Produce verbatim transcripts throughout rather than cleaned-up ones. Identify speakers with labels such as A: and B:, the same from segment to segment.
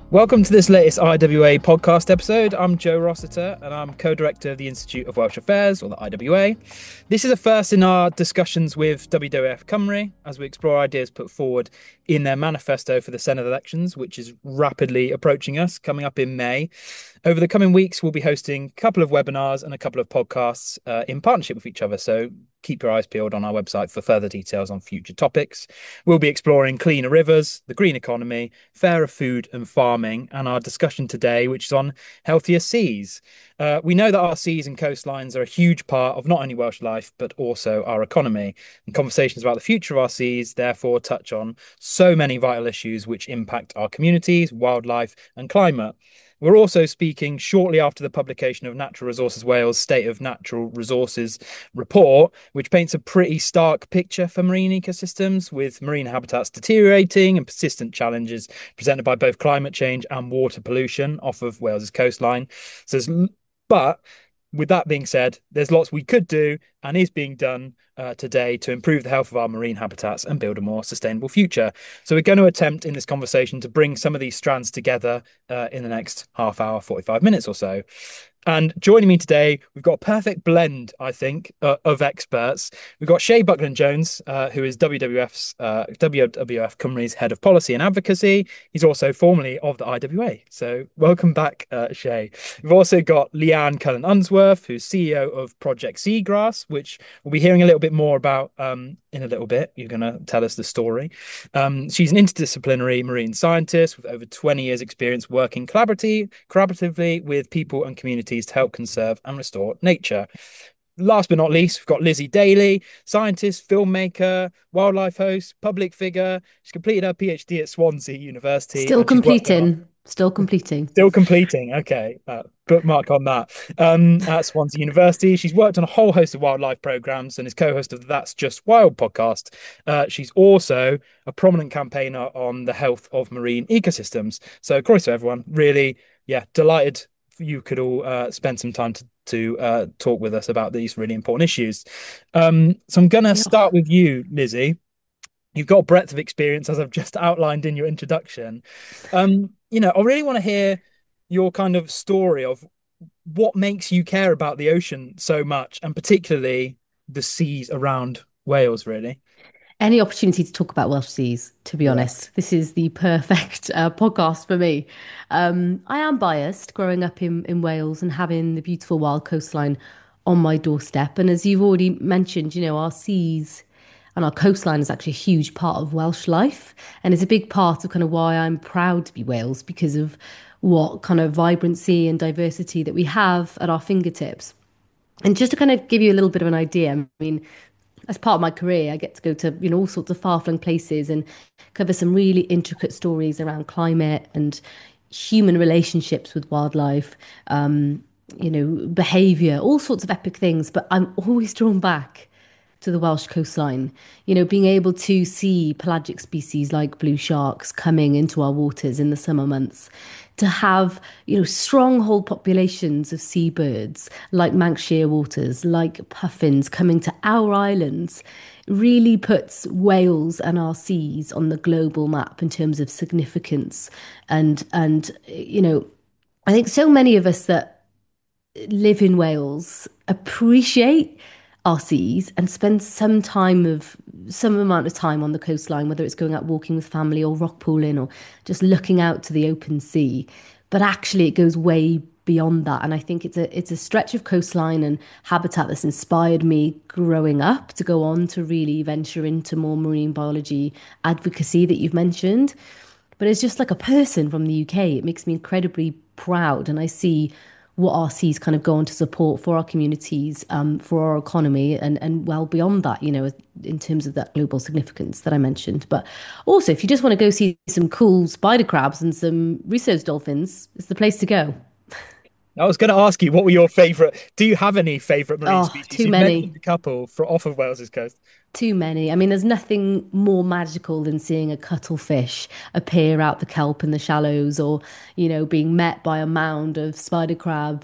A: Welcome to this latest I W A podcast episode. I'm Joe Rossiter and I'm co-director of the Institute of Welsh Affairs, or the I W A. This is a first in our discussions with W W F Cymru as we explore ideas put forward in their manifesto for the Senedd elections, which is rapidly approaching us, coming up in May. Over the coming weeks, we'll be hosting a couple of webinars and a couple of podcasts uh, in partnership with each other. So keep your eyes peeled on our website for further details on future topics. We'll be exploring cleaner rivers, the green economy, fairer food and farming, and our discussion today, which is on healthier seas. Uh, we know that our seas and coastlines are a huge part of not only Welsh life, but also our economy. And conversations about the future of our seas, therefore, touch on so many vital issues which impact our communities, wildlife, and climate. We're also speaking shortly after the publication of Natural Resources Wales' State of Natural Resources report, which paints a pretty stark picture for marine ecosystems, with marine habitats deteriorating and persistent challenges presented by both climate change and water pollution off of Wales's coastline. So, but with that being said, there's lots we could do and is being done uh, today to improve the health of our marine habitats and build a more sustainable future. So we're going to attempt in this conversation to bring some of these strands together uh, in the next half hour, forty-five minutes or so. And joining me today, we've got a perfect blend, I think, uh, of experts. We've got Shay Buckland-Jones, uh, who is W W F's uh, W W F Cymru's head of policy and advocacy. He's also formerly of the I W A. So welcome back, uh, Shay. We've also got Leanne Cullen-Unsworth, who's C E O of Project Seagrass, which we'll be hearing a little bit more about um, in a little bit. You're going to tell us the story. Um, she's an interdisciplinary marine scientist with over twenty years experience working collaboratively, collaboratively with people and communities to help conserve and restore nature. Last but not least, we've got Lizzie Daly, scientist, filmmaker, wildlife host, public figure. She's completed her PhD at Swansea University.
B: Still
A: And she's worked on
B: completing. Still completing.
A: Still completing. Okay. Uh, bookmark on that. Um, at Swansea University. She's worked on a whole host of wildlife programs and is co-host of the That's Just Wild podcast. Uh, she's also a prominent campaigner on the health of marine ecosystems. So, croeso everyone. Really, yeah, delighted you could all uh, spend some time to to uh, talk with us about these really important issues. Um, so I'm going to
B: Yeah.
A: start with you, Lizzie. You've got a breadth of experience, as I've just outlined in your introduction. Um, you know, I really want to hear your kind of story of what makes you care about the ocean so much, and particularly the seas around Wales, really.
B: Any opportunity to talk about Welsh seas, to be
A: Yeah.
B: honest. This is the perfect uh, podcast for me. Um, I am biased growing up in, in Wales and having the beautiful wild coastline on my doorstep. And as you've already mentioned, you know, our seas and our coastline is actually a huge part of Welsh life. And it's a big part of kind of why I'm proud to be Wales because of what kind of vibrancy and diversity that we have at our fingertips. And just to kind of give you a little bit of an idea, I mean, as part of my career, I get to go to, you know, all sorts of far-flung places and cover some really intricate stories around climate and human relationships with wildlife, um, you know, behavior, all sorts of epic things. But I'm always drawn back to the Welsh coastline. You know, being able to see pelagic species like blue sharks coming into our waters in the summer months, to have, you know, stronghold populations of seabirds like Manx shearwaters, like puffins coming to our islands, really puts Wales and our seas on the global map in terms of significance. And and you know, I think so many of us that live in Wales appreciate our seas and spend some time of some amount of time on the coastline, whether it's going out walking with family or rock pooling or just looking out to the open sea. But actually, it goes way beyond that, and I think it's a it's a stretch of coastline and habitat that's inspired me growing up to go on to really venture into more marine biology advocacy that you've mentioned. But it's just like a person from the U K, it makes me incredibly proud, and I see what our seas kind of go on to support for our communities, um, for our economy, and and well beyond that, you know, in terms of that global significance that I mentioned. But also, if you just want to go see some cool spider crabs and some Risso's dolphins, it's the place to go.
A: I was going to ask you, what were your favorite? Do you have any favorite marine
B: Oh,
A: species?
B: too
A: You've mentioned
B: many.
A: a couple for off of Wales's coast.
B: Too many. I mean, there's nothing more magical than seeing a cuttlefish appear out the kelp in the shallows, or, you know, being met by a mound of spider crab,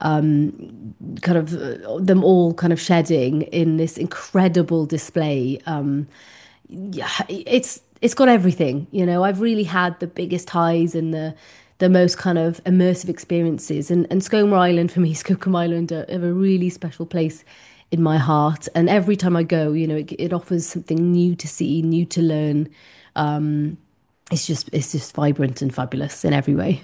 B: um, kind of uh, them all kind of shedding in this incredible display. Um, yeah, it's it's got everything. You know, I've really had the biggest highs and the the most kind of immersive experiences. And and Skomer Island for me, Skookum Island, are, have a really special place in my heart. And every time I go, you know, it, it offers something new to see, new to learn. Um, it's just it's just vibrant and fabulous in every way.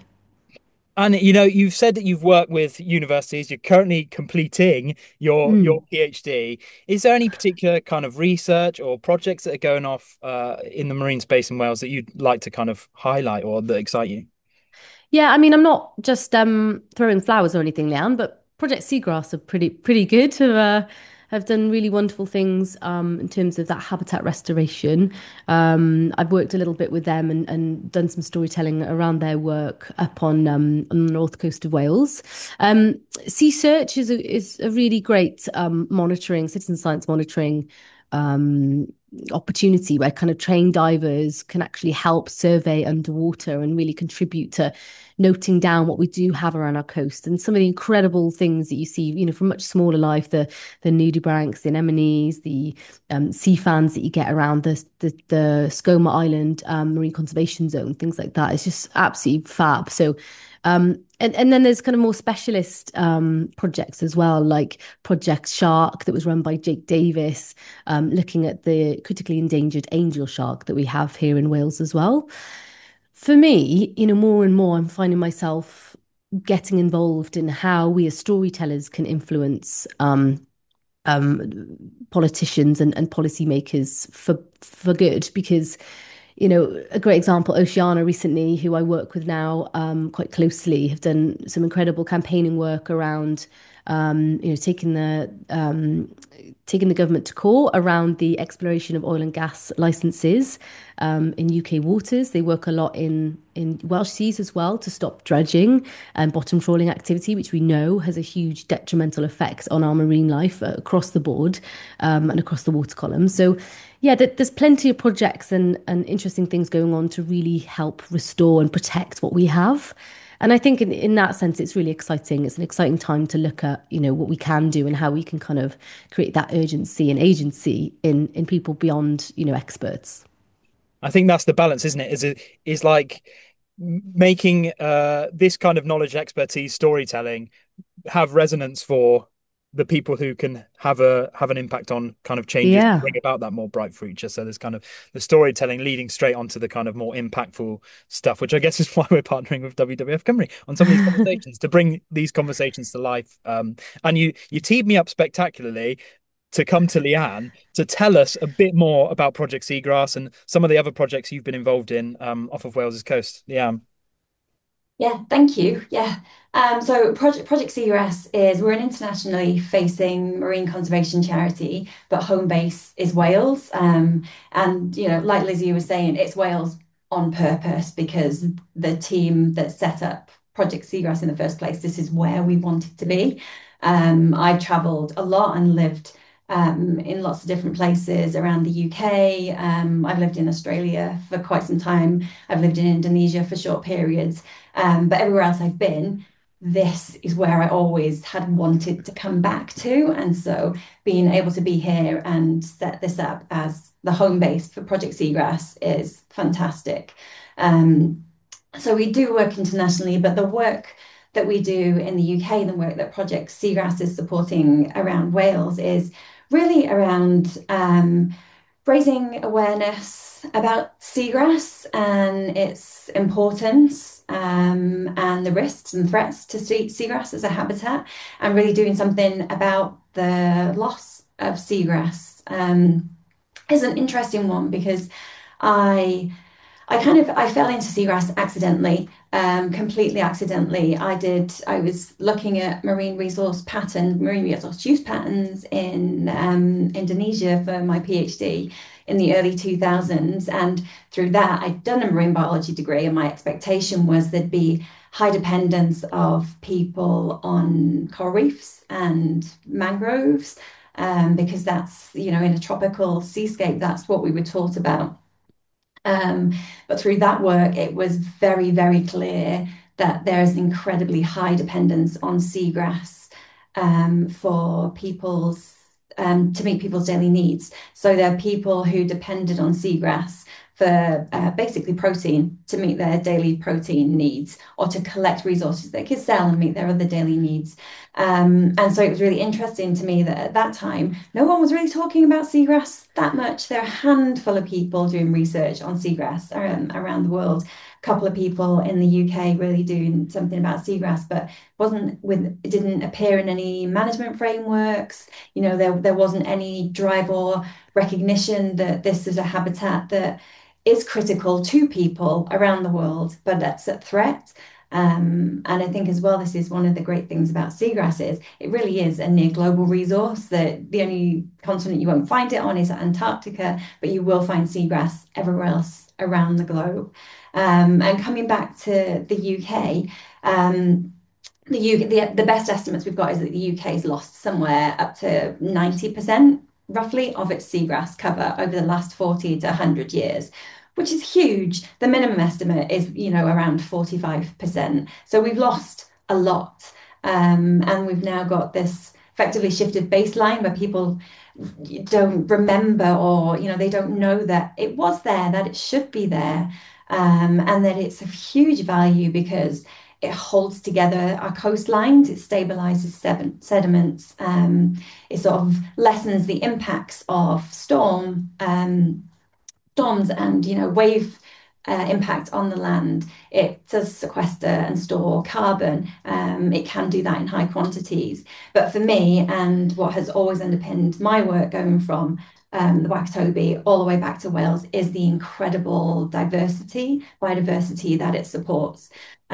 A: And you know, you've said that you've worked with universities. You're currently completing your your
B: Mm.
A: PhD. Is there any particular kind of research or projects that are going off uh, in the marine space in Wales that you'd like to kind of highlight or that excite you?
B: Yeah, I mean, I'm not just um, throwing flowers or anything, Leanne, but Project Seagrass are pretty pretty good. Have uh, have done really wonderful things um, in terms of that habitat restoration. Um, I've worked a little bit with them and, and done some storytelling around their work up on um, on the north coast of Wales. Um, Sea Search is a, is a really great um, monitoring, citizen science monitoring um, opportunity where kind of trained divers can actually help survey underwater and really contribute to noting down what we do have around our coast and some of the incredible things that you see, you know, from much smaller life, the the nudibranchs, the anemones, the um, sea fans that you get around the the, the Skomer Island um, Marine Conservation Zone, things like that. It's just absolutely fab. So um, and, and then there's kind of more specialist um, projects as well, like Project Shark that was run by Jake Davis, um, looking at the critically endangered angel shark that we have here in Wales as well. For me, you know, more and more I'm finding myself getting involved in how we as storytellers can influence um, um, politicians and, and policymakers for for good because you know, a great example, Oceana recently, who I work with now um, quite closely, have done some incredible campaigning work around, um, you know, taking the um, taking the government to court around the exploration of oil and gas licenses um, in U K waters. They work a lot in in Welsh seas as well to stop dredging and bottom trawling activity, which we know has a huge detrimental effect on our marine life uh, across the board um, and across the water column. So yeah, there's plenty of projects and, and interesting things going on to really help restore and protect what we have. And I think in, in that sense, it's really exciting. It's an exciting time to look at, you know, what we can do and how we can kind of create that urgency and agency in in people beyond, you know, experts.
A: I think that's the balance, isn't it? Is it is like making uh, this kind of knowledge, expertise, storytelling have resonance for the people who can have a have an impact on kind of changes to
B: Yeah.
A: bring about that more bright future. So there's kind of the storytelling leading straight onto the kind of more impactful stuff, which I guess is why we're partnering with W W F Cymru on some of these conversations to bring these conversations to life. Um, and you you teed me up spectacularly to come to Leanne to tell us a bit more about Project Seagrass and some of the other projects you've been involved in um, off of Wales's coast. Leanne.
C: Yeah, thank you. Yeah. Um, so Project Project C U S is we're an internationally facing marine conservation charity, but home base is Wales. Um, and you know, like Lizzie was saying, it's Wales on purpose because the team that set up Project Seagrass in the first place, this is where we wanted to be. Um, I've traveled a lot and lived um, in lots of different places around the U K. Um, I've lived in Australia for quite some time. I've lived in Indonesia for short periods. Um, but everywhere else I've been, this is where I always had wanted to come back to. And so being able to be here and set this up as the home base for Project Seagrass is fantastic. Um, so we do work internationally, but the work that we do in the U K, the work that Project Seagrass is supporting around Wales is really around um, raising awareness about seagrass and its importance um, and the risks and threats to sea seagrass as a habitat, and really doing something about the loss of seagrass um, is an interesting one because I I kind of I fell into seagrass accidentally, um, completely accidentally. I did. I was looking at marine resource pattern, marine resource use patterns in um, Indonesia for my PhD in the early two thousands, and through that, I'd done a marine biology degree, and my expectation was there'd be high dependence of people on coral reefs and mangroves, um, because that's you know in a tropical seascape, that's what we were taught about. Um, but through that work, it was very, very clear that there is an incredibly high dependence on seagrass um, for people's um, to meet people's daily needs. So there are people who depended on seagrass for uh, basically protein to meet their daily protein needs, or to collect resources they could sell and meet their other daily needs. Um, and so it was really interesting to me that at that time, no one was really talking about seagrass that much. There are a handful of people doing research on seagrass um, around the world. A couple of people in the U K really doing something about seagrass, but wasn't with it didn't appear in any management frameworks. You know, there there wasn't any drive or recognition that this is a habitat that is critical to people around the world, but that's at threat. Um, and I think as well, this is one of the great things about seagrass is it really is a near global resource. That the only continent you won't find it on is Antarctica, but you will find seagrass everywhere else around the globe. Um, and coming back to the U K, um, the, U the the best estimates we've got is that the U K has lost somewhere up to ninety percent roughly of its seagrass cover over the last forty to one hundred years, which is huge. The minimum estimate is, you know, around forty-five percent. So we've lost a lot. Um, and we've now got this effectively shifted baseline where people don't remember, or, you know, they don't know that it was there, that it should be there, um, and that it's of huge value because it holds together our coastlines, it stabilizes sediments, um, it sort of lessens the impacts of storm, um, storms and, you know, wave uh, impact on the land. It does sequester and store carbon. Um, it can do that in high quantities. But for me, and what has always underpinned my work going from um, the Wakatobi all the way back to Wales, is the incredible diversity, biodiversity that it supports.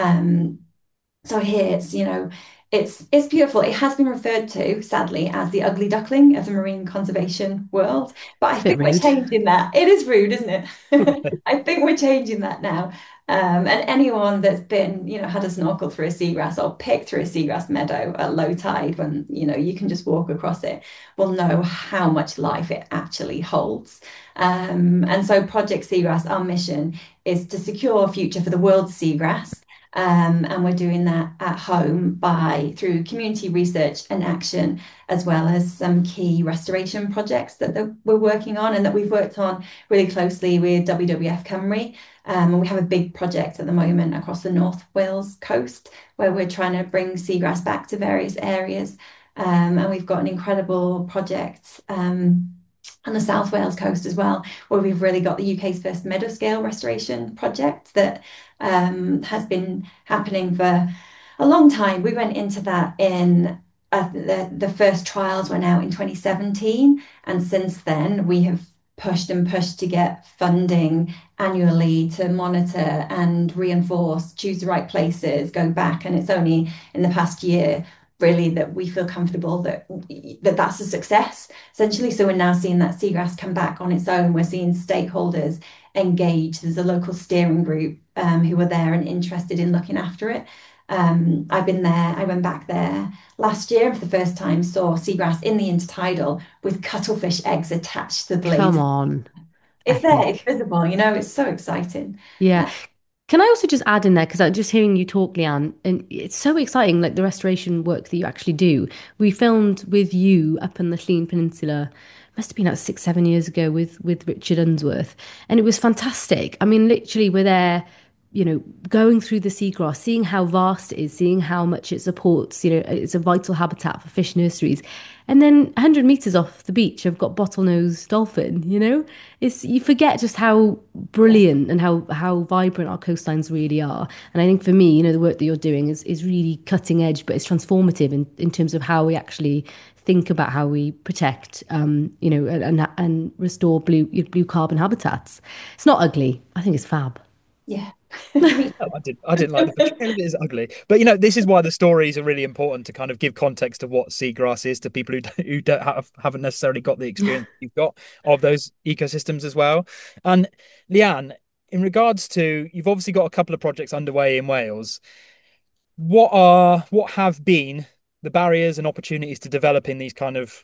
C: Um, so here it's, you know, it's it's beautiful. It has been referred to, sadly, as the ugly duckling of the marine conservation world. But I think we're changing that. It is rude, isn't it? I think we're changing that now. Um, and anyone that's been, you know, had a snorkel through a seagrass or picked through a seagrass meadow at low tide, when, you know, you can just walk across it, will know how much life it actually holds. Um, and so Project Seagrass, our mission is to secure a future for the world's seagrass. Um, and we're doing that at home by through community research and action, as well as some key restoration projects that, that we're working on and that we've worked on really closely with W W F Cymru. Um, and we have a big project at the moment across the North Wales coast where we're trying to bring seagrass back to various areas. Um, and we've got an incredible project um, on the South Wales coast as well, where we've really got the U K's first meadow scale restoration project that um, has been happening for a long time. We went into that in uh, the, the first trials went out in twenty seventeen. And since then, we have pushed and pushed to get funding annually to monitor and reinforce, choose the right places, go back. And it's only in the past year really that we feel comfortable that, that that's a success, essentially. So we're now seeing that seagrass come back on its own. We're seeing stakeholders engage. There's a local steering group um, who are there and interested in looking after it. Um, I've been there, I went back there last year for the first time, saw seagrass in the intertidal with cuttlefish eggs attached to the blade.
B: Come on.
C: It's Epic. There, it's visible, you know, it's so exciting.
B: Yeah. Can I also just add in there, because I'm just hearing you talk, Leanne, and it's so exciting, like the restoration work that you actually do. We filmed with you up in the Llŷn Peninsula, must have been like six, seven years ago with, with Richard Unsworth. And it was fantastic. I mean, literally we're there, you know, going through the seagrass, seeing how vast it is, seeing how much it supports, you know, it's a vital habitat for fish nurseries. And then one hundred meters off the beach, I've got bottlenose dolphin, you know? It's, you forget just how brilliant and how, how vibrant our coastlines really are. And I think for me, you know, the work that you're doing is, is really cutting edge, but it's transformative in, in terms of how we actually think about how we protect, um, you know, and, and restore blue, blue carbon habitats. It's not ugly. I think it's fab.
C: Yeah.
A: No, I didn't. I didn't like the portrayal of it as ugly, but you know, this is why the stories are really important, to kind of give context of what seagrass is to people who don't, who don't have haven't necessarily got the experience you've got of those ecosystems as well. And Leanne, in regards to, you've obviously got a couple of projects underway in Wales. What are what have been the barriers and opportunities to developing these kind of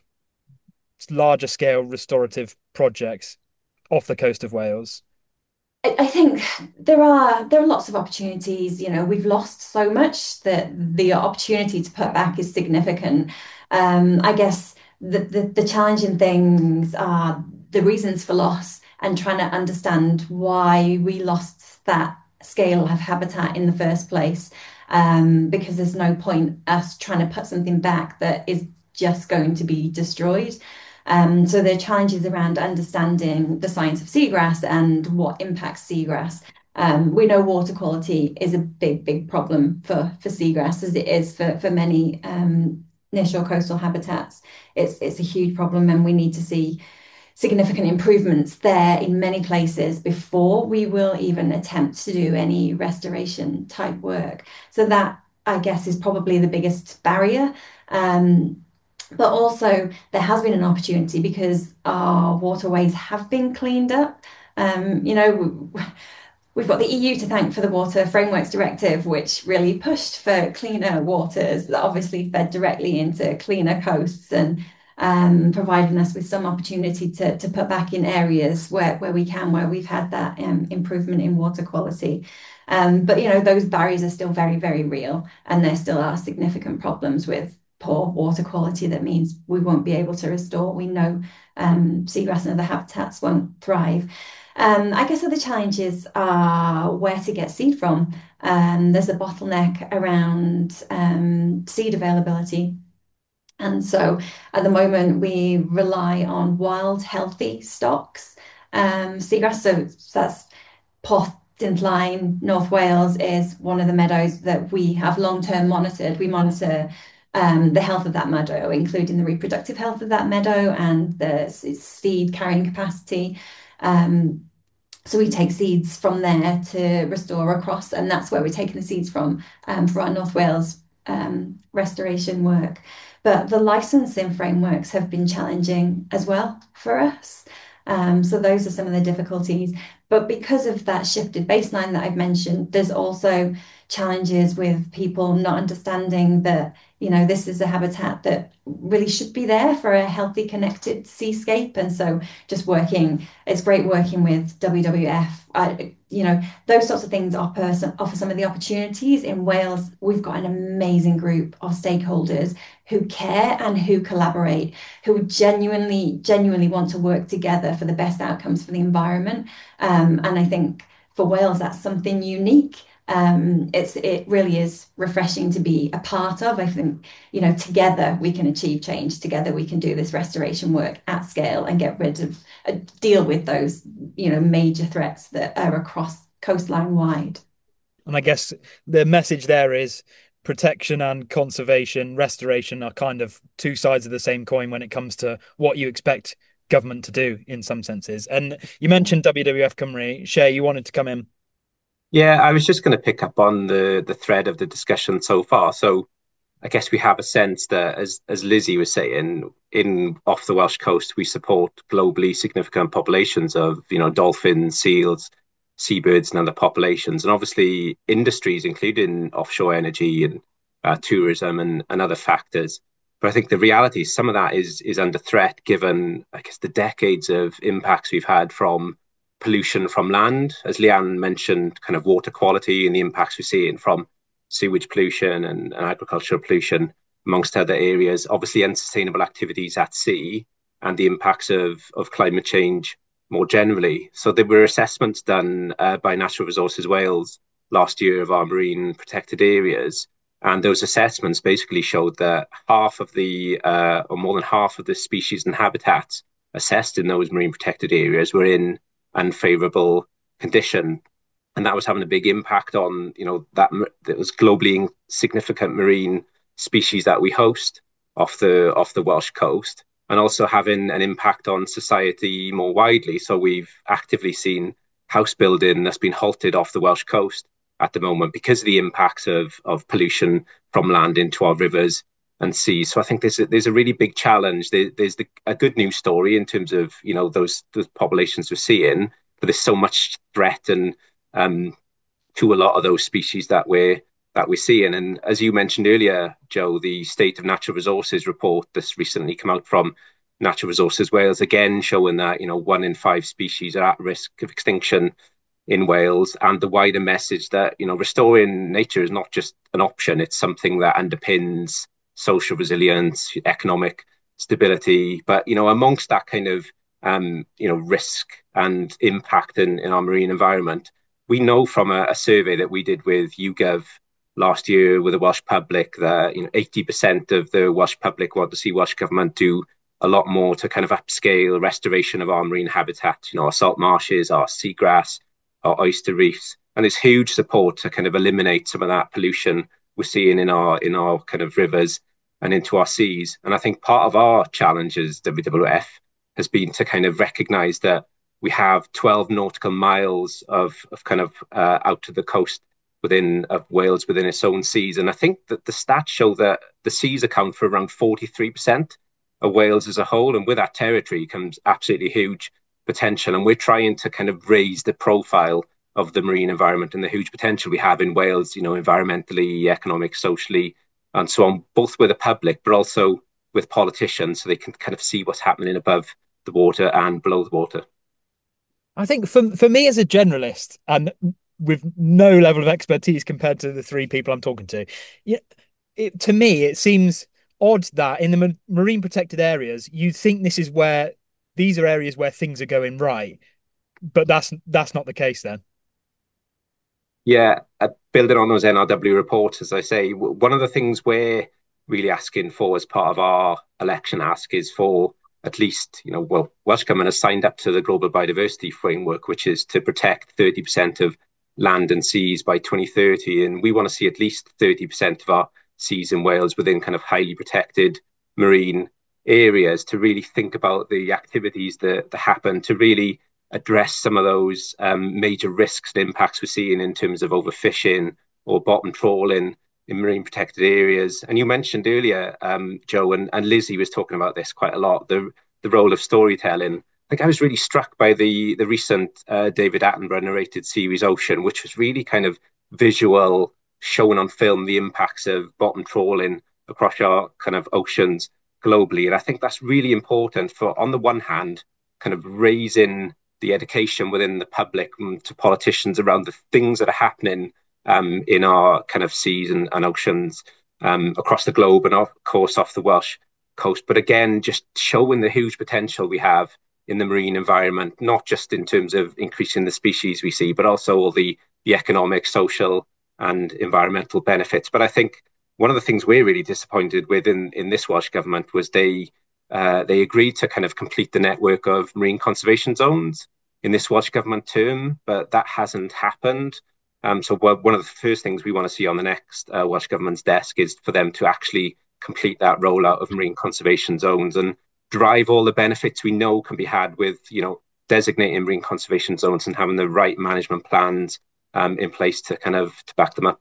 A: larger scale restorative projects off the coast of Wales?
C: I think there are there are lots of opportunities. You know, we've lost so much that the opportunity to put back is significant. Um, I guess the, the the challenging things are the reasons for loss and trying to understand why we lost that scale of habitat in the first place. Um, because there's no point us trying to put something back that is just going to be destroyed. Um, so there are challenges around understanding the science of seagrass and what impacts seagrass. Um, we know water quality is a big, big problem for, for seagrass, as it is for, for many um, nearshore coastal habitats. It's, it's a huge problem, and we need to see significant improvements there in many places before we will even attempt to do any restoration type work. So that, I guess, is probably the biggest barrier. Um, but also there has been an opportunity because our waterways have been cleaned up. Um, you know, we've got the E U to thank for the Water Frameworks Directive, which really pushed for cleaner waters that obviously fed directly into cleaner coasts and um, providing us with some opportunity to, to put back in areas where, where we can, where we've had that um, improvement in water quality. Um, but, you know, those barriers are still very, very real, and there still are significant problems with poor water quality. That means we won't be able to restore. We know um, seagrass and other habitats won't thrive. Um, I guess other challenges are where to get seed from. Um, there's a bottleneck around um, seed availability. And so at the moment, we rely on wild, healthy stocks. Um, seagrass, so that's Porth, Dintline, North Wales is one of the meadows that we have long-term monitored. We monitor um, the health of that meadow, including the reproductive health of that meadow and the seed carrying capacity. Um, so we take seeds from there to restore across, and that's where we're taking the seeds from um, for our North Wales um, restoration work. But the licensing frameworks have been challenging as well for us. Um, so those are some of the difficulties. But because of that shifted baseline that I've mentioned, there's also challenges with people not understanding that, you know, this is a habitat that really should be there for a healthy, connected seascape. And so just working, it's great working with W W F. I, you know, those sorts of things offer some, offer some of the opportunities. In Wales, we've got an amazing group of stakeholders who care and who collaborate, who genuinely, genuinely want to work together for the best outcomes for the environment. Um, and I think for Wales, that's something unique. Um, it's it really is refreshing to be a part of. I think, you know, together we can achieve change. Together we can do this restoration work at scale and get rid of, uh, deal with those, you know, major threats that are across coastline wide.
A: And I guess the message there is protection and conservation, restoration are kind of two sides of the same coin when it comes to what you expect government to do in some senses. And you mentioned W W F Cymru. Shay, you wanted to come in.
D: Yeah, I was just going to pick up on the the thread of the discussion so far. So I guess we have a sense that, as as Lizzie was saying, in off the Welsh coast, we support globally significant populations of, you know, dolphins, seals, seabirds, and other populations, and obviously industries, including offshore energy and uh, tourism and, and other factors. But I think the reality is some of that is is under threat, given, I guess, the decades of impacts we've had from pollution from land, as Leanne mentioned, kind of water quality and the impacts we're seeing from sewage pollution and, and agricultural pollution, amongst other areas. Obviously, unsustainable activities at sea and the impacts of, of climate change more generally. So there were assessments done uh, by Natural Resources Wales last year of our marine protected areas. And those assessments basically showed that half of the, uh, or more than half of the species and habitats assessed in those marine protected areas were in unfavorable condition. And that was having a big impact on, you know, that, that was globally significant marine species that we host off the off the Welsh coast, and also having an impact on society more widely. So we've actively seen house building that's been halted off the Welsh coast at the moment because of the impacts of of pollution from land into our rivers and seas. So I think there's a, there's a really big challenge. There, there's the, a good news story in terms of, you know, those those populations we're seeing, but there's so much threat and um, to a lot of those species that we're that we're seeing. And as you mentioned earlier, Joe, the State of Natural Resources report that's recently come out from Natural Resources Wales, again showing that, you know, one in five species are at risk of extinction in Wales, and the wider message that, you know, restoring nature is not just an option, it's something that underpins social resilience, economic stability. But, you know, amongst that kind of um, you know, risk and impact in, in our marine environment. We know from a, a survey that we did with YouGov last year with the Welsh public that, you know, eighty percent of the Welsh public want to see Welsh government do a lot more to kind of upscale restoration of our marine habitat, you know, our salt marshes, our seagrass, our oyster reefs. And there's huge support to kind of eliminate some of that pollution we're seeing in our in our kind of rivers and into our seas. And I think part of our challenge as W W F has been to kind of recognize that we have twelve nautical miles of, of kind of uh, out to the coast within of Wales within its own seas. And I think that the stats show that the seas account for around forty-three percent of Wales as a whole. And with that territory comes absolutely huge potential. And we're trying to kind of raise the profile of the marine environment and the huge potential we have in Wales, you know, environmentally, economic, socially, and so on, both with the public, but also with politicians, so they can kind of see what's happening above the water and below the water.
A: I think for for me as a generalist and with no level of expertise compared to the three people I'm talking to, yeah, it, to me it seems odd that in the marine protected areas you'd think this is where these are areas where things are going right, but that's that's not the case then.
D: Yeah, uh, building on those N R W reports, as I say, one of the things we're really asking for as part of our election ask is for at least, you know, well, Welsh Government has signed up to the Global Biodiversity Framework, which is to protect thirty percent of land and seas by twenty thirty. And we want to see at least thirty percent of our seas in Wales within kind of highly protected marine areas, to really think about the activities that, that happen to really address some of those um, major risks and impacts we're seeing in terms of overfishing or bottom trawling in marine protected areas. And you mentioned earlier, um, Joe, and, and Lizzie was talking about this quite a lot, the the role of storytelling. I think I was really struck by the the recent uh, David Attenborough narrated series Ocean, which was really kind of visual, showing on film the impacts of bottom trawling across our kind of oceans globally. And I think that's really important for, on the one hand, kind of raising the education within the public to politicians around the things that are happening um, in our kind of seas and, and oceans um, across the globe, and of course off the Welsh coast. But again, just showing the huge potential we have in the marine environment, not just in terms of increasing the species we see, but also all the, the economic, social and environmental benefits. But I think one of the things we're really disappointed with in, in this Welsh government was they uh, they agreed to kind of complete the network of marine conservation zones in this Welsh government term, but that hasn't happened. Um, so one of the first things we want to see on the next uh, Welsh government's desk is for them to actually complete that rollout of marine conservation zones and drive all the benefits we know can be had with, you know, designating marine conservation zones and having the right management plans um, in place to kind of to back them up.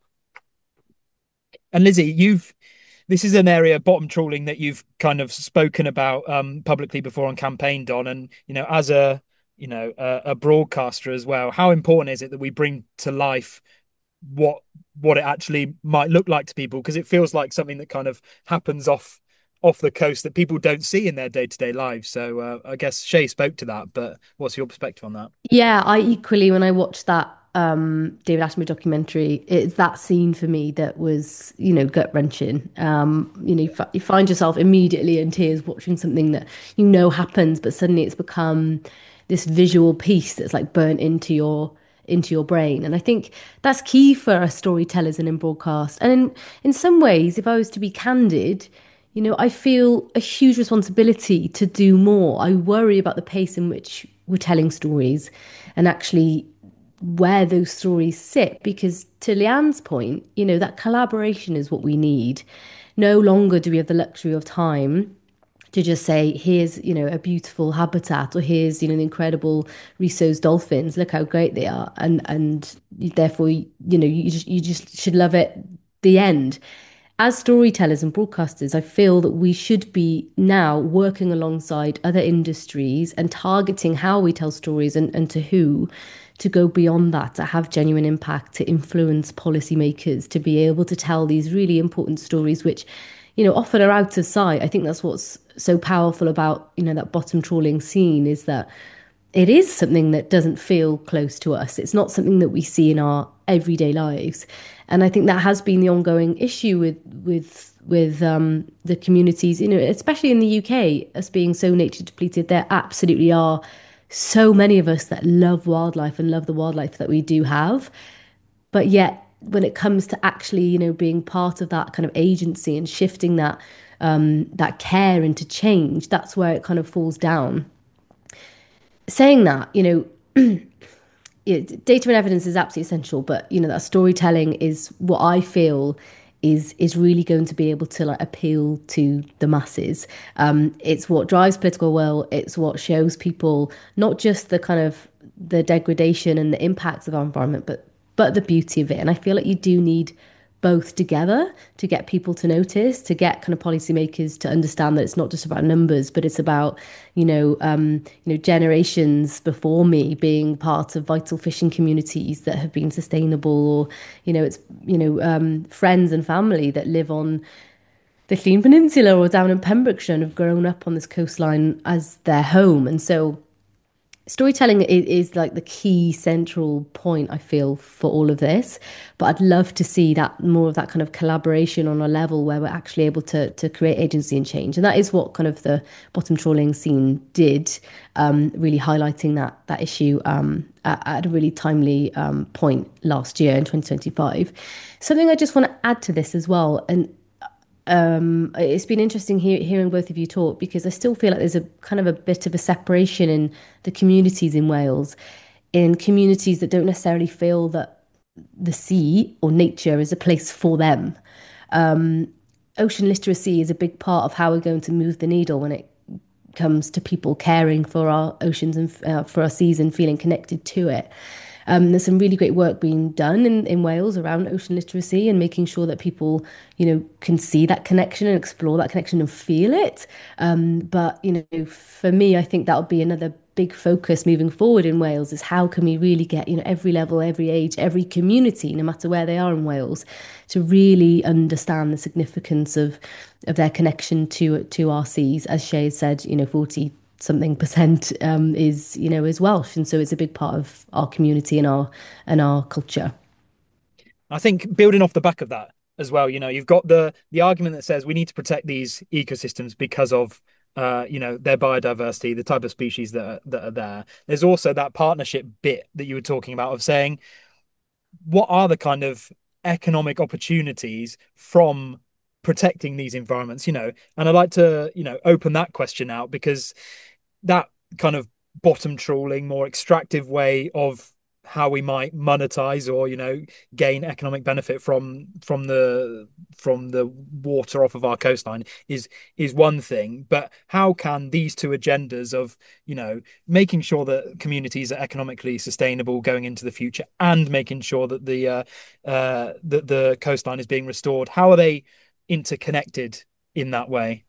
A: And Lizzie, you've this is an area, bottom trawling, that you've kind of spoken about um, publicly before and campaigned on, and you know, as a you know a, a broadcaster as well, how important is it that we bring to life what what it actually might look like to people, because it feels like something that kind of happens off off the coast that people don't see in their day-to-day lives. So uh, I guess Shay spoke to that, but what's your perspective on that?
B: Yeah, I equally, when I watched that um David Attenborough documentary, it's that scene for me that was, you know, gut-wrenching. Um you know, you, f- you find yourself immediately in tears watching something that you know happens, but suddenly it's become this visual piece that's like burnt into your into your brain. And I think that's key for us storytellers and in broadcast. And in, in some ways, if I was to be candid, you know, I feel a huge responsibility to do more. I worry about the pace in which we're telling stories and actually where those stories sit, because to Leanne's point, you know, that collaboration is what we need. No longer do we have the luxury of time to just say, here's, you know, a beautiful habitat, or here's, you know, the incredible Risso's dolphins, look how great they are. And and therefore, you know, you just you just should love it, the end. As storytellers and broadcasters, I feel that we should be now working alongside other industries and targeting how we tell stories and, and to who, to go beyond that, to have genuine impact, to influence policymakers, to be able to tell these really important stories, which, you know, often are out of sight. I think that's what's so powerful about, you know, that bottom trawling scene, is that it is something that doesn't feel close to us. It's not something that we see in our everyday lives. And I think that has been the ongoing issue with with with um, the communities, you know, especially in the U K, us being so nature depleted. There absolutely are so many of us that love wildlife and love the wildlife that we do have. But yet, when it comes to actually, you know, being part of that kind of agency and shifting that um, that care into change, that's where it kind of falls down. Saying that, you know, it, data and evidence is absolutely essential, but you know that storytelling is what I feel is is really going to be able to like appeal to the masses. Um, it's what drives political will. It's what shows people not just the kind of the degradation and the impacts of our environment, but but the beauty of it. And I feel like you do need both together to get people to notice, to get kind of policymakers to understand that it's not just about numbers, but it's about, you know, um, you know, generations before me being part of vital fishing communities that have been sustainable, or, you know, it's, you know, um, friends and family that live on the Llŷn Peninsula or down in Pembrokeshire and have grown up on this coastline as their home. And so storytelling is, is like the key central point, I feel, for all of this. But I'd love to see that more of that kind of collaboration on a level where we're actually able to to create agency and change. And that is what kind of the bottom trawling scene did, um, really highlighting that that issue um, at, at a really timely um, point last year in twenty twenty-five. Something I just want to add to this as well, and um, it's been interesting hear, hearing both of you talk, because I still feel like there's a kind of a bit of a separation in the communities in Wales, in communities that don't necessarily feel that the sea or nature is a place for them. Um, ocean literacy is a big part of how we're going to move the needle when it comes to people caring for our oceans and uh, for our seas and feeling connected to it. Um, there's some really great work being done in, in Wales around ocean literacy and making sure that people, you know, can see that connection and explore that connection and feel it. Um, but, you know, for me, I think that'll be another big focus moving forward in Wales, is how can we really get, you know, every level, every age, every community, no matter where they are in Wales, to really understand the significance of of their connection to to our seas. As Shay said, you know, forty something percent um, is, you know, is Welsh, and so it's a big part of our community and our and our culture.
A: I think building off the back of that as well, you know, you've got the the argument that says we need to protect these ecosystems because of uh, you know, their biodiversity, the type of species that are, that are there. There's also that partnership bit that you were talking about of saying, what are the kind of economic opportunities from protecting these environments, you know? And I'd like to, you know, open that question out, because that kind of bottom trawling, more extractive way of how we might monetize or, you know, gain economic benefit from from the from the water off of our coastline is is one thing. But how can these two agendas of, you know, making sure that communities are economically sustainable going into the future and making sure that the uh, uh, that the coastline is being restored, how are they interconnected in that way?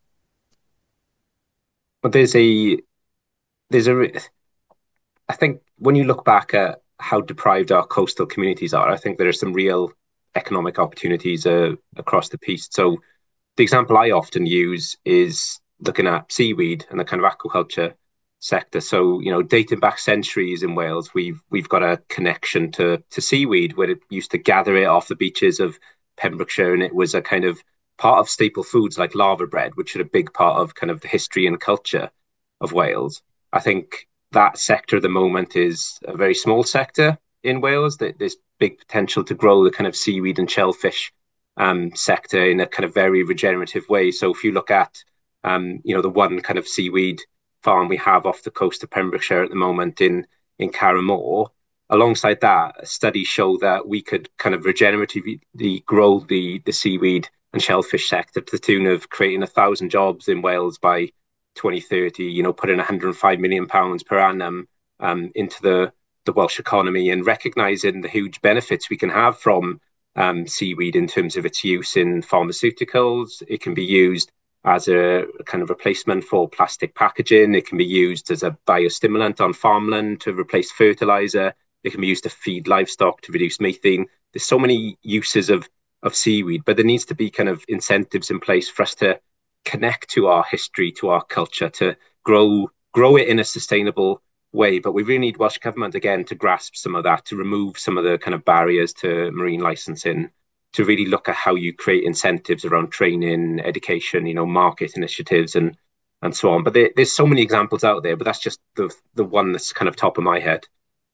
D: But there's a there's a I think when you look back at how deprived our coastal communities are, I think there are some real economic opportunities uh, across the piece. So the example I often use is looking at seaweed and the kind of aquaculture sector. So, you know, dating back centuries in Wales, we've we've got a connection to to seaweed, where it used to gather it off the beaches of Pembrokeshire, and it was a kind of part of staple foods like lava bread, which are a big part of kind of the history and culture of Wales. I think that sector at the moment is a very small sector in Wales. That there's big potential to grow the kind of seaweed and shellfish um, sector in a kind of very regenerative way. So if you look at, um, you know, the one kind of seaweed farm we have off the coast of Pembrokeshire at the moment in in Carramore, alongside that, studies show that we could kind of regeneratively grow the the seaweed and shellfish sector to the tune of creating a thousand jobs in Wales by twenty thirty, you know, putting one hundred five million pounds per annum um, into the, the Welsh economy, and recognising the huge benefits we can have from um, seaweed in terms of its use in pharmaceuticals. It can be used as a kind of replacement for plastic packaging. It can be used as a biostimulant on farmland to replace fertiliser. It can be used to feed livestock to reduce methane. There's so many uses of, of seaweed, but there needs to be kind of incentives in place for us to connect to our history, to our culture, to grow grow it in a sustainable way, but we really need Welsh Government again to grasp some of that, to remove some of the kind of barriers to marine licensing, to really look at how you create incentives around training, education, you know, market initiatives and and so on. But there, there's so many examples out there, but that's just the the one that's kind of top of my head.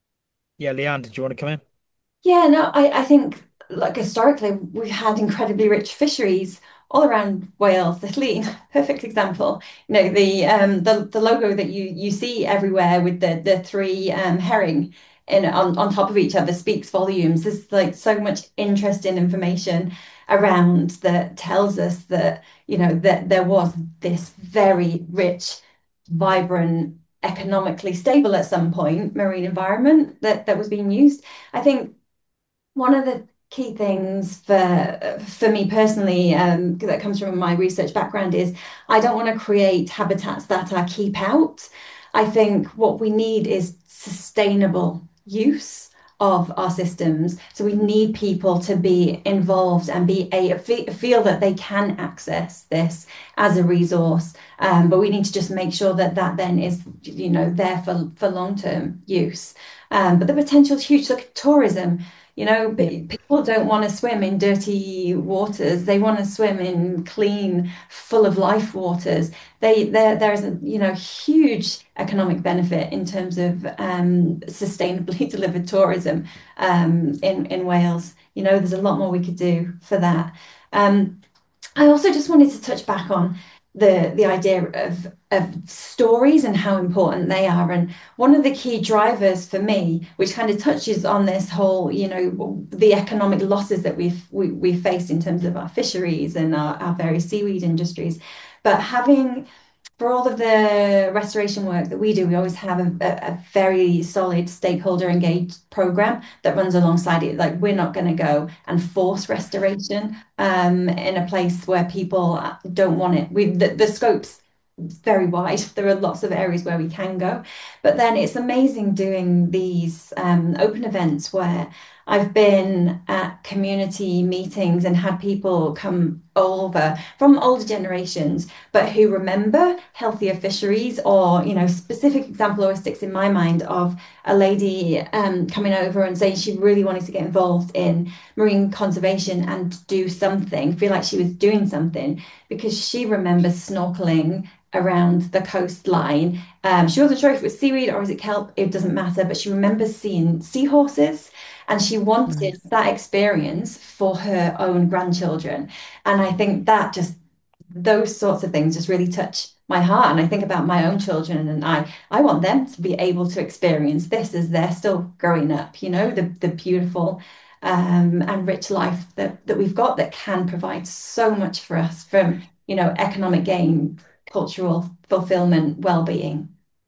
A: Yeah, Leanne, did you want to come in?
C: Yeah, no, I, I think like historically we've had incredibly rich fisheries all around Wales. The Llŷn, perfect example. You know, the um the, the logo that you you see everywhere with the the three um herring in on, on top of each other speaks volumes. There's like so much interesting information around that tells us that, you know, that there was this very rich, vibrant, economically stable at some point marine environment that that was being used. I think one of the key things for for me personally, um, that comes from my research background, is I don't want to create habitats that are keep out. I think what we need is sustainable use of our systems. So we need people to be involved and be a feel that they can access this as a resource. Um, but we need to just make sure that that then is, you know, there for for long-term use. Um, but the potential is huge. Look at tourism. You know, people don't want to swim in dirty waters. They want to swim in clean, full of life waters. They there there is a, you know, huge economic benefit in terms of um, sustainably delivered tourism um, in in Wales. You know, there's a lot more we could do for that. Um, I also just wanted to touch back on the the idea of of stories and how important they are. And one of the key drivers for me, which kind of touches on this whole, you know, the economic losses that we've we, we've faced in terms of our fisheries and our, our various seaweed industries, but having, for all of the restoration work that we do, we always have a, a, a very solid stakeholder engaged program that runs alongside it. Like, we're not going to go and force restoration um, in a place where people don't want it. We the, the scope's very wide. There are lots of areas where we can go, but then it's amazing doing these um, open events where I've been at community meetings and had people come over from older generations, but who remember healthier fisheries, or, you know, specific example always sticks in my mind of a lady um, coming over and saying she really wanted to get involved in marine conservation and do something, feel like she was doing something, because she remembers snorkeling around the coastline. Um, she wasn't sure if it was seaweed or was it kelp, it doesn't matter, but she remembers seeing seahorses, and she wanted nice. That experience for her own grandchildren. And I think that just, those sorts of things just really touch my heart. And I think about my own children, and I I want them to be able to experience this as they're still growing up, you know, the the beautiful um, and rich life that that we've got, that can provide so much for us, from, you know, economic gain, cultural fulfillment, well-being.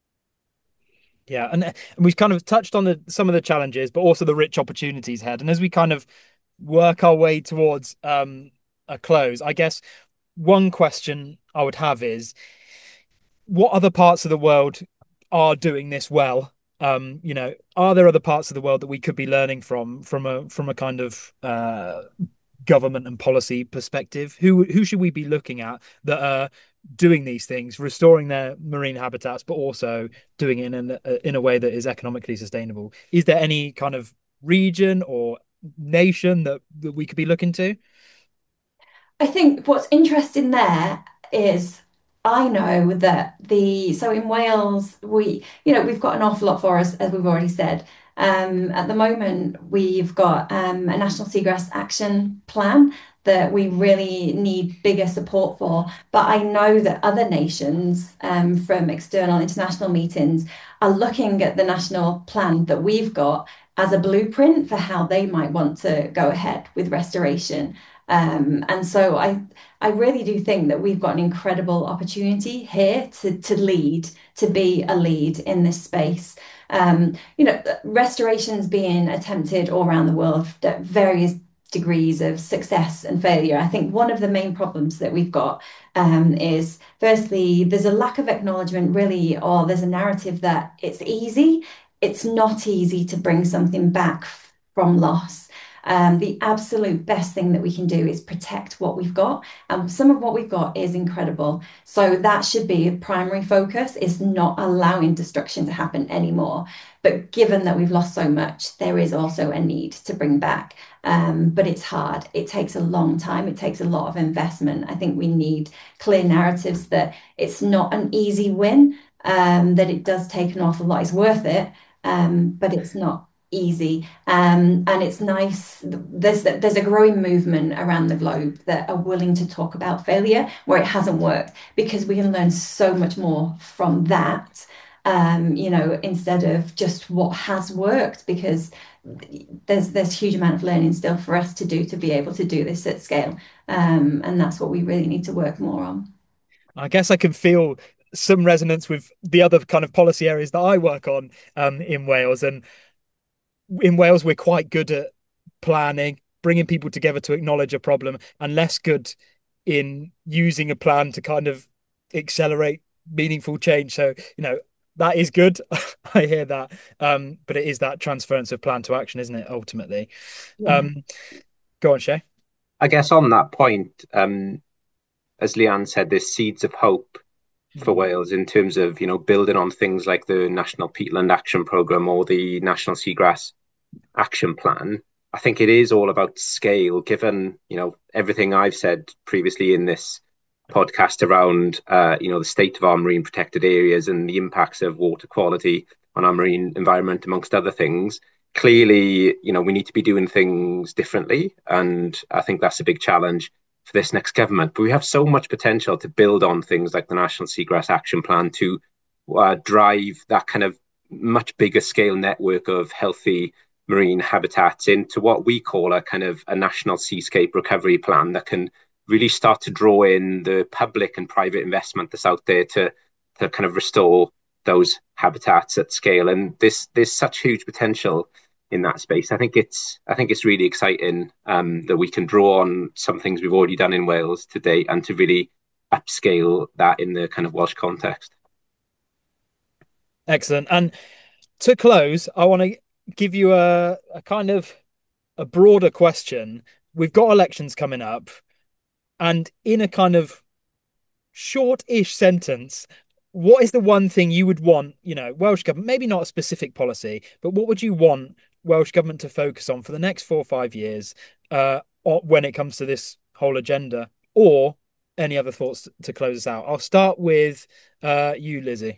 A: Yeah, and, and we've kind of touched on the some of the challenges, but also the rich opportunities ahead. And as we kind of work our way towards um, a close, I guess one question I would have is, what other parts of the world are doing this well? Um, you know, are there other parts of the world that we could be learning from, from a from a kind of uh, government and policy perspective? Who who should we be looking at that are doing these things, restoring their marine habitats, but also doing it in a, in a way that is economically sustainable? Is there any kind of region or nation that, that we could be looking to?
C: I think what's interesting there is, I know that the, so in Wales, we, you know, we've got an awful lot for us, as we've already said. Um, at the moment, we've got um, a National Seagrass Action Plan that we really need bigger support for. But I know that other nations, um, from external international meetings, are looking at the national plan that we've got as a blueprint for how they might want to go ahead with restoration. Um, and so I I really do think that we've got an incredible opportunity here to, to lead, to be a lead in this space. Um, you know, restoration's being attempted all around the world at various degrees of success and failure. I think one of the main problems that we've got um, is, firstly, there's a lack of acknowledgement, really, or there's a narrative that it's easy. It's not easy to bring something back from loss. Um, the absolute best thing that we can do is protect what we've got. And some of what we've got is incredible. So that should be a primary focus, is not allowing destruction to happen anymore. But given that we've lost so much, there is also a need to bring back. Um, but it's hard. It takes a long time. It takes a lot of investment. I think we need clear narratives that it's not an easy win, um, that it does take an awful lot. It's worth it, um, but it's not easy. Um, and it's nice. There's there's a growing movement around the globe that are willing to talk about failure where it hasn't worked, because we can learn so much more from that. Um, you know, instead of just what has worked, because there's there's huge amount of learning still for us to do to be able to do this at scale. Um, and that's what we really need to work more on.
A: I guess I can feel some resonance with the other kind of policy areas that I work on um, in Wales. And in Wales, we're quite good at planning, bringing people together to acknowledge a problem, and less good in using a plan to kind of accelerate meaningful change. So, you know, that is good. I hear that. Um, but it is that transference of plan to action, isn't it, ultimately?
C: Yeah.
A: Um, go on, Shay.
D: I guess on that point, um, as Leanne said, there's seeds of hope for
A: Mm.
D: Wales in terms of, you know, building on things like the National Peatland Action Programme or the National Seagrass Action Plan. I think it is all about scale, given, you know, everything I've said previously in this podcast around, uh, you know, the state of our marine protected areas and the impacts of water quality on our marine environment, amongst other things. Clearly, you know, we need to be doing things differently. And I think that's a big challenge for this next government. But we have so much potential to build on things like the National Seagrass Action Plan to uh, drive that kind of much bigger scale network of healthy marine habitats into what we call a kind of a national seascape recovery plan that can really start to draw in the public and private investment that's out there to to kind of restore those habitats at scale. And this there's such huge potential in that space. I think it's I think it's really exciting um, that we can draw on some things we've already done in Wales to date and to really upscale that in the kind of Welsh context.
A: Excellent. And to close, I want to give you a, a kind of a broader question. We've got elections coming up, and in a kind of short-ish sentence, what is the one thing you would want, you know, Welsh government, maybe not a specific policy, but what would you want Welsh government to focus on for the next four or five years uh, when it comes to this whole agenda? Or any other thoughts to close us out? I'll start with uh, you, Lizzie.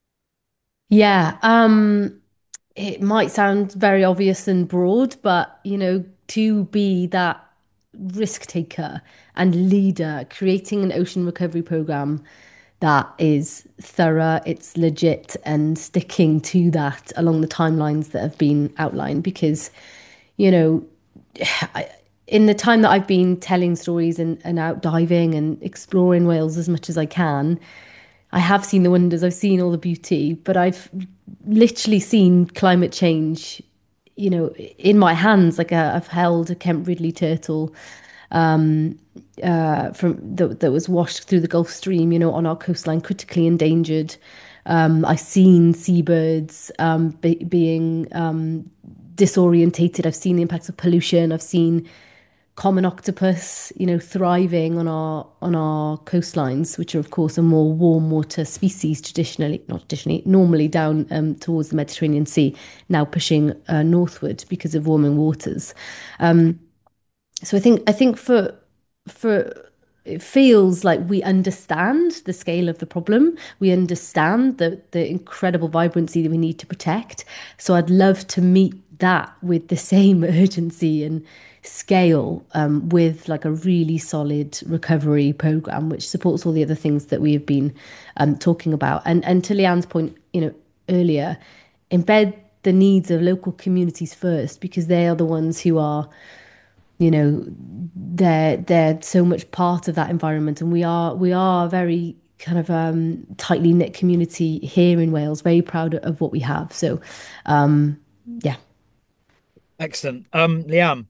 B: Yeah, um, it might sound very obvious and broad, but you know, to be that risk taker and leader, creating an ocean recovery program that is thorough, it's legit, and sticking to that along the timelines that have been outlined. Because, you know, I, in the time that I've been telling stories and, and out diving and exploring Wales as much as I can, I have seen the wonders, I've seen all the beauty, but I've literally seen climate change, you know, in my hands. Like i I've held a Kemp Ridley turtle um, uh, from that, that was washed through the Gulf Stream, you know, on our coastline, critically endangered. Um, I've seen seabirds um, be, being um, disorientated. I've seen the impacts of pollution. I've seen common octopus, you know, thriving on our on our coastlines, which are of course a more warm water species traditionally, not traditionally, normally down um, towards the Mediterranean Sea, now pushing uh, northward because of warming waters. Um, so I think I think for for it feels like we understand the scale of the problem. We understand the the incredible vibrancy that we need to protect. So I'd love to meet that with the same urgency and scale, um, with like a really solid recovery program which supports all the other things that we have been um, talking about. And and to Leanne's point, you know, earlier, embed the needs of local communities first, because they are the ones who are, you know, they're they're so much part of that environment, and we are we are a very kind of um, tightly knit community here in Wales, very proud of what we have. So, um, yeah.
A: Excellent. Um, Liam.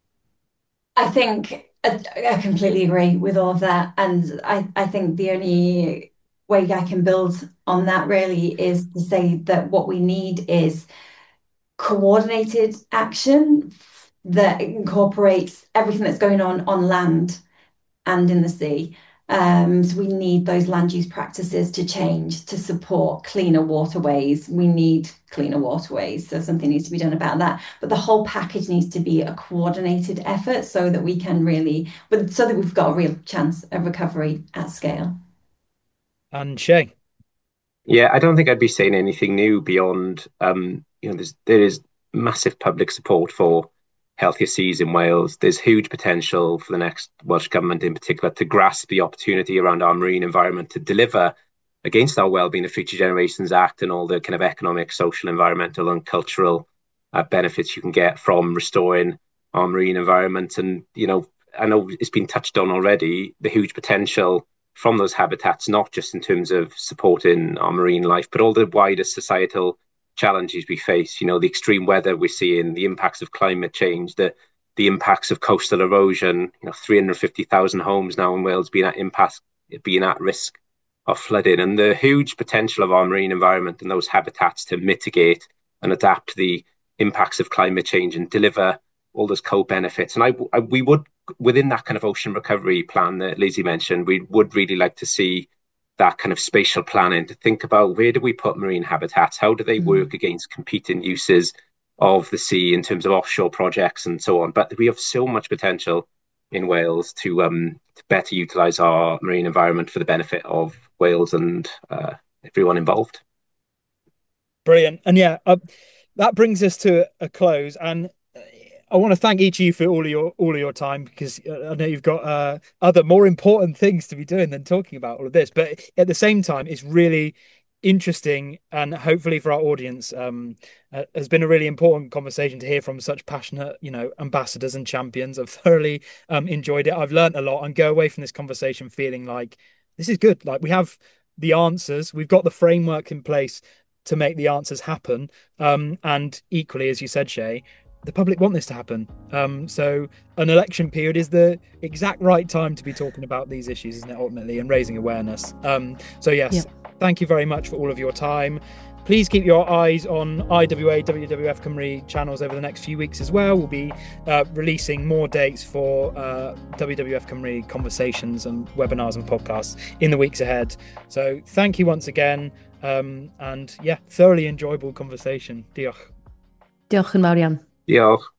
C: I think I, I completely agree with all of that. And I, I think the only way I can build on that really is to say that what we need is coordinated action that incorporates everything that's going on on land and in the sea. Um, so we need those land use practices to change to support cleaner waterways. We need cleaner waterways, so something needs to be done about that. But the whole package needs to be a coordinated effort so that we can really, but so that we've got a real chance of recovery at scale.
A: And Shay?
D: Yeah, I don't think I'd be saying anything new beyond, um, you know, there's there is massive public support for healthier seas in Wales. There's huge potential for the next Welsh Government in particular to grasp the opportunity around our marine environment to deliver against our Wellbeing of Future Generations Act and all the kind of economic, social, environmental and cultural uh, benefits you can get from restoring our marine environment. And, you know, I know it's been touched on already, the huge potential from those habitats, not just in terms of supporting our marine life, but all the wider societal challenges we face, you know, the extreme weather we're seeing, the impacts of climate change, the the impacts of coastal erosion, you know, three hundred fifty thousand homes now in Wales being at impasse, being at risk of flooding, and the huge potential of our marine environment and those habitats to mitigate and adapt to the impacts of climate change and deliver all those co-benefits. And I, I we would, within that kind of ocean recovery plan that Lizzie mentioned, we would really like to see that kind of spatial planning to think about where do we put marine habitats? How do they work against competing uses of the sea in terms of offshore projects and so on? But we have so much potential in Wales to um to better utilise our marine environment for the benefit of Wales and uh, everyone involved.
A: Brilliant. And yeah, uh, that brings us to a close. And I want to thank each of you for all of your all of your time, because I know you've got uh, other more important things to be doing than talking about all of this. But at the same time, it's really interesting, and hopefully for our audience, um, uh, has been a really important conversation to hear from such passionate, you know, ambassadors and champions. I've thoroughly um, enjoyed it. I've learned a lot, and go away from this conversation feeling like this is good. Like we have the answers, we've got the framework in place to make the answers happen. Um, and equally, as you said, Shay, the public want this to happen. Um, so an election period is the exact right time to be talking about these issues, isn't it, ultimately, and raising awareness. Um, so yes, yeah. Thank you very much for all of your time. Please keep your eyes on I W A, W W F Cymru channels over the next few weeks as well. We'll be uh, releasing more dates for uh, W W F Cymru conversations and webinars and podcasts in the weeks ahead. So thank you once again. Um, and yeah, thoroughly enjoyable conversation. Diolch.
B: Diolch yn fawr iawn.
D: Diolch.